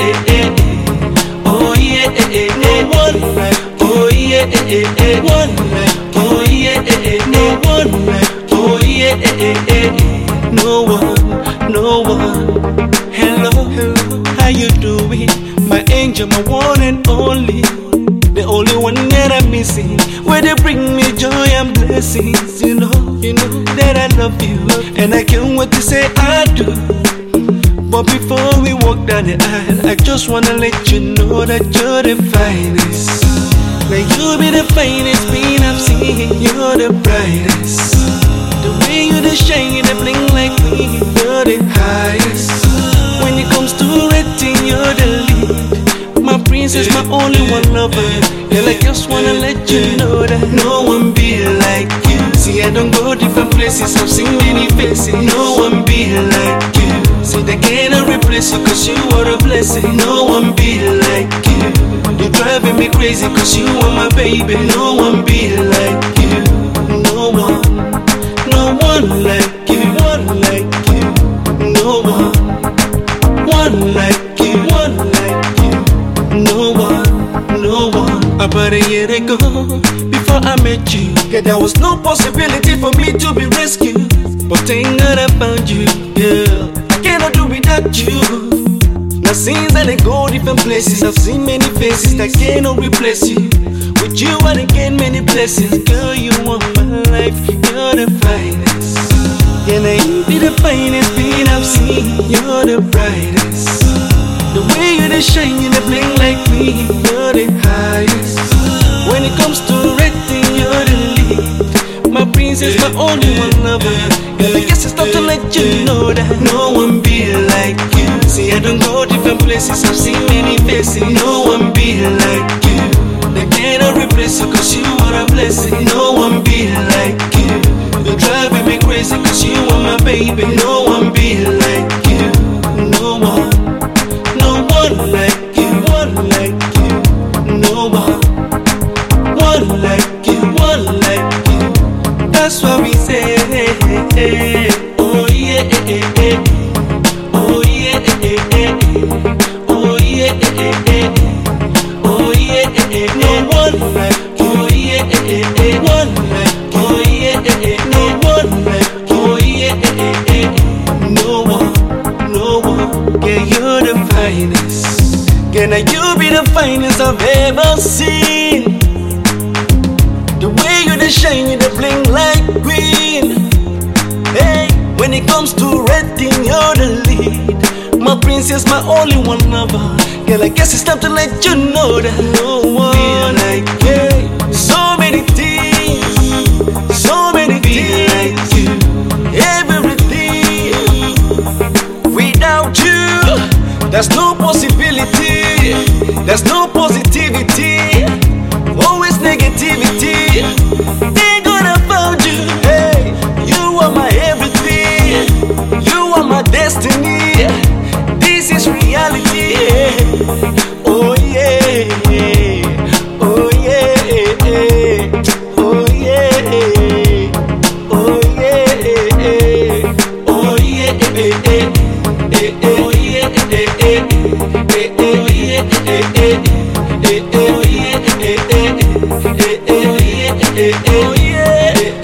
Oh yeah, no one like you. Oh yeah, one like you. Oh yeah, no one like you. Oh yeah, no one, no one. Hello, hello, how you doing? My angel, my one and only, the only one that I'm missing. Where they bring me joy and blessings, you know that I love you, and I can't wait to say I do. But before we walk down the aisle, I just wanna let you know that you're the finest. Like you be the finest being I've seen. You're the brightest. The way you the shine, you the bling like me. You're the highest. When it comes to rating, you're the lead. My princess, my only one lover. Girl, I just wanna let you know that no one be like you. See, I don't go different places, I've seen many faces. No one be like you. See, they cannot replace you, cause you are a blessing. No one be like you. You're driving me crazy, cause you are my baby. No one be like you. No one, no one like you. One like you. No one, one like you. One like you. No one, no one. About a year ago, before I met you, yeah, there was no possibility for me to be rescued. But thank God I found you, yeah. I cannot do without you. Now since I go different places, I've seen many faces that cannot replace you. With you I gain many blessings. Girl, you want my life, you're the finest. Yeah, now you be the finest being I've seen. You're the brightest. The way you the shine, you the bling like me. You're the highest. When it comes to rating, you're the lead. My princess, my only one lover. Girl, I guess it's time to let you know that no one be like you. See, I don't go different places, I've seen many faces. No one be like you. They cannot replace you, cause you are a blessing. No one be like you. You're driving me crazy, cause you are my baby. No one be like you. No one, no one like you. One like you. No one, one like you. One like you. That's what we say. Oh yeah, oh yeah, oh yeah, oh yeah, no one like you. Oh yeah, one like you. Oh yeah, no one like you. Oh yeah, no one, no one. Yeah, you're the finest. Yeah, now you be the finest I've ever seen. The way you the shine, you the bling like green. Hey, when it comes to rating, you're the lead. My princess, my only one lover. Girl, I guess it's time to let you know that no one like you. So many things, so many things like you. Everything without you, there's no possibility. There's no positivity. Always negativity. Ain't gonna find you. Hey, you are my everything. You are my destiny. This is reality. Oh yeah, oh yeah, oh yeah, oh yeah, oh yeah, oh yeah.